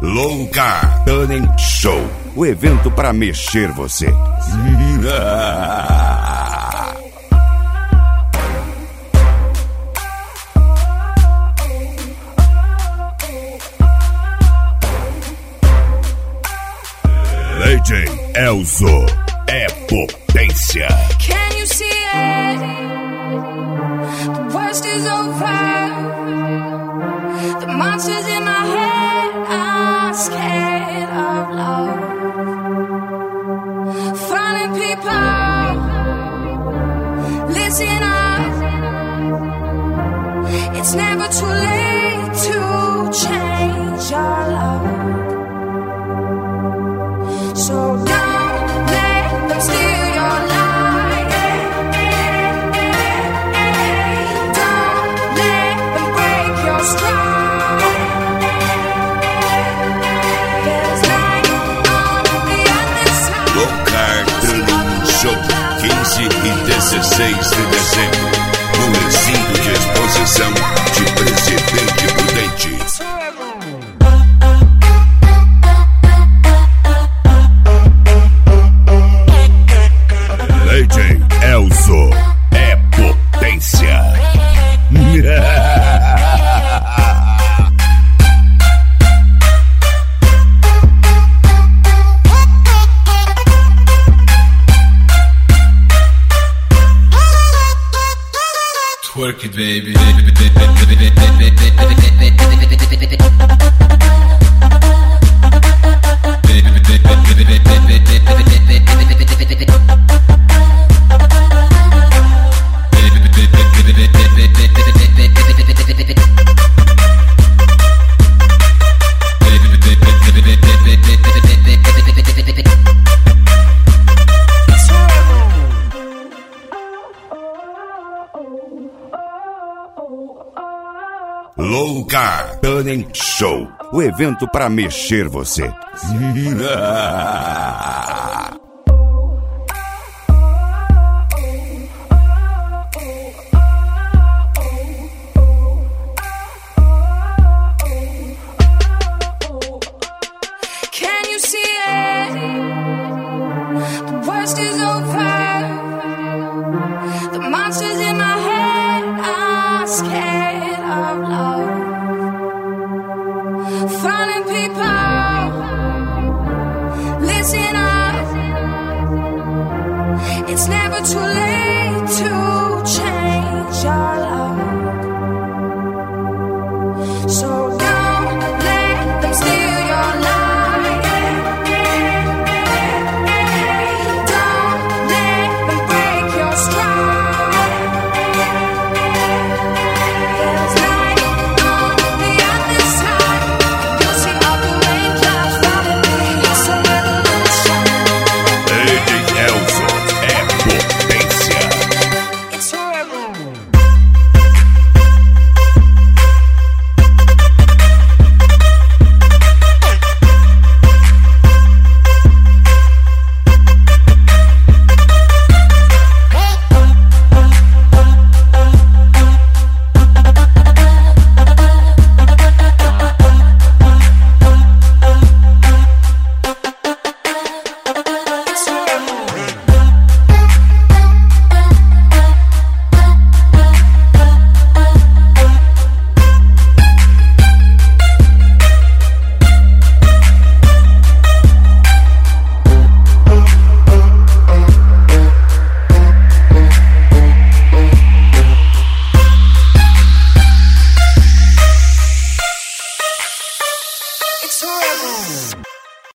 Louca Tuning Show, o evento para mexer você. DJ Elzo é potência. Can you see it? The worst is over. The monsters in my head are scared of love. Falling people, listen up. It's never too late to change your love. So don't let them steal your light. Don't let them break your stride. There's light on the other side. Louca Tuning Show, 15 e 16 de dezembro, no recinto de exposição de Presidente Prudente. DJ Elzo é potência. Twerk it, baby. Louca Tuning Show, o evento para mexer você. Can you see it? The worst is over. The monsters in my head are scared of love. Falling people, listen up. It's never too late to change your love. So